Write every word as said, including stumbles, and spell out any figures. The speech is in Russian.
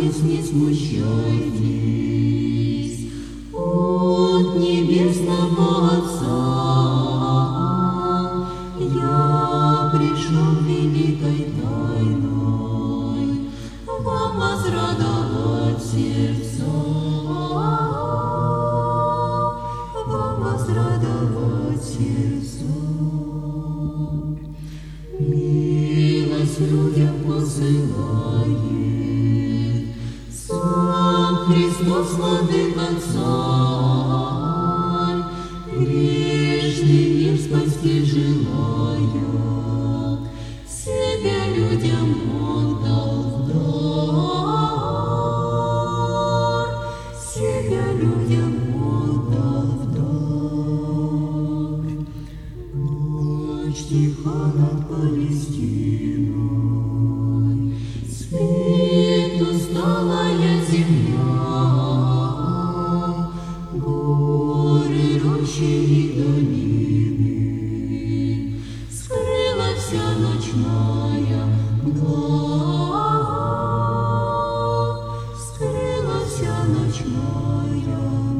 радуйтесь, не смущайтесь, от небесного Отца я пришел великой тайной вам возрадовать сердца, вам возрадовать сердца. Милость людям посылает сам Христос, Владыка Царь, грешный мир спасти желая, себя людям отдал в дар, себя людям отдал в дар. Ночь тиха над Палестиной, спит усталая земля, горы, рощи и долины, скрыла вся ночная мгла, скрыла вся ночная